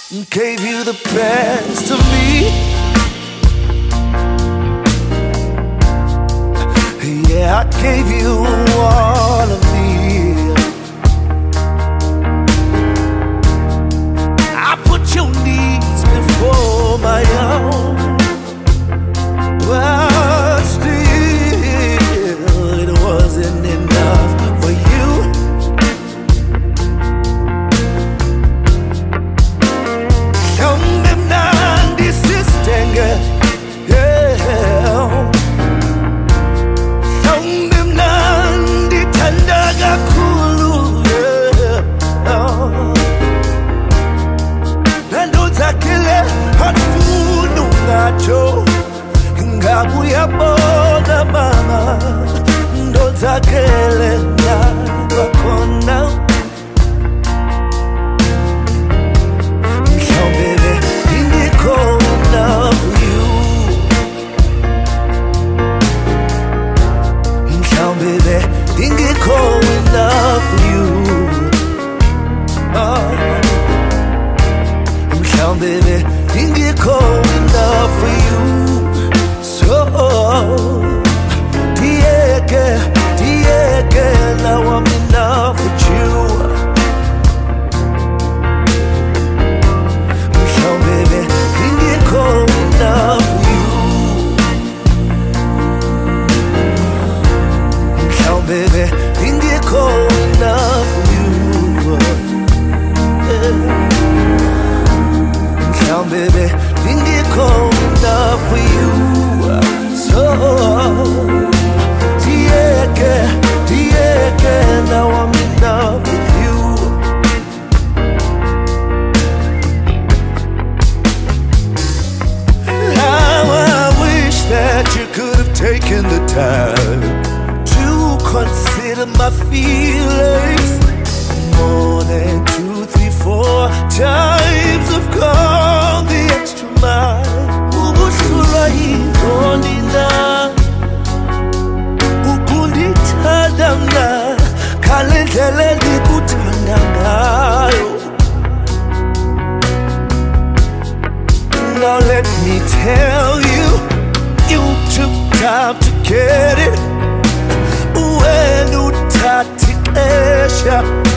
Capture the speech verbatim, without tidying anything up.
gave you the best of me. Yeah, I gave you all of me. I put your needs before my own. But still, it wasn't enough for you. Ngabuya bona mama ndodzakele ngakhona mhlawumbe bengikhona for you mhlawumbe bengikhona for you mhlawumbe bengikhona for you. Oh, Diego, Diego, now I'm in love with you. So baby, think it cold enough for you. So baby, think it cold enough for you. So baby, think it cold enough for you. So, Diego, Diego, now I'm in love with you. How I wish that you could have taken the time to consider my feelings. More than two, three, four times I've gone the extra mile. Now let me tell you, you took time to get it. When you take